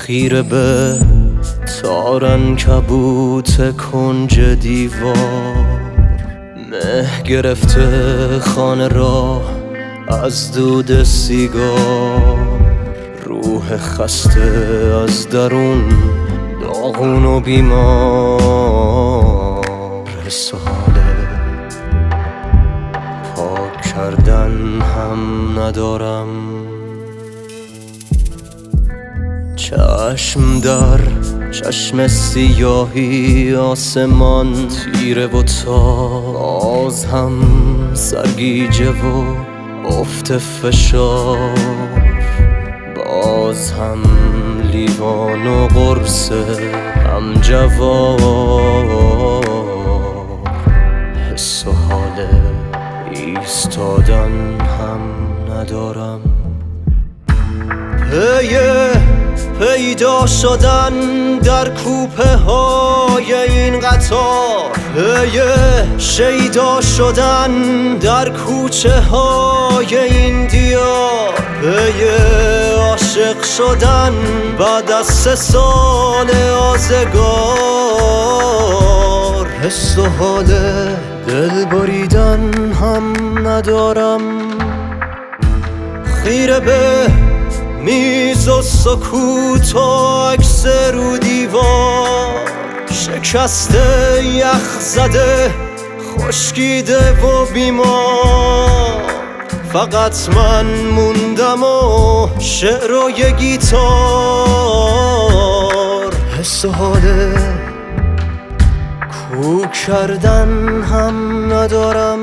خیره به تارن کبوت کنج دیوار، مه گرفته خانه را از دود سیگار، روح خسته از درون داغون و بیمار، حس و حال پاک کردن هم ندارم. چشم در چشم سیاهی، آسمان تیره و تار، باز هم سرگیجه و افت فشار، باز هم لیوان و قرص هم جوار، حس و حال ایستادن هم ندارم. پیدا شدن در کوپه های این قطار، شیدا شدن در کوچه های این دیار، عاشق شدن بعد از 3 سال آزگار، حس و حال دل بریدن هم ندارم. خیره به میز و سکوت و عکس رو دیوار، شکسته یخ زده خشکیده و بیمار، فقط من موندم و شعر و یه گیتار، حس و حال کوک کردن هم ندارم.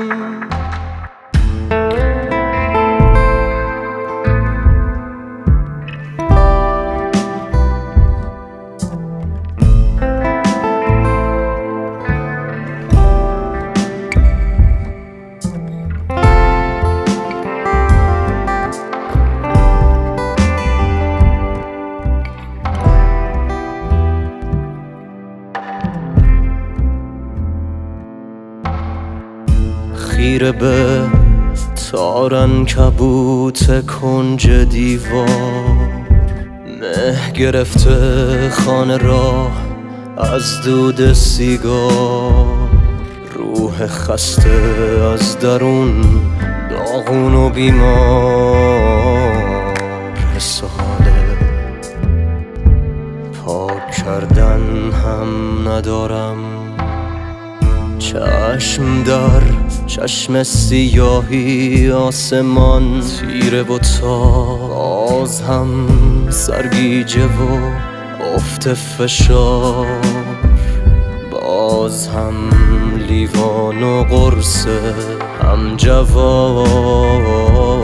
خیره به تارن کبوت کنج دیوار، مه گرفته خانه را از دود سیگار، روح خسته از درون داغون و بیمار، حس و حال پاک کردن هم ندارم. چشم در چشم سیاهی، آسمان تیره و تار، باز هم سرگیجه و افت فشار، باز هم لیوان و قرص هم جوار.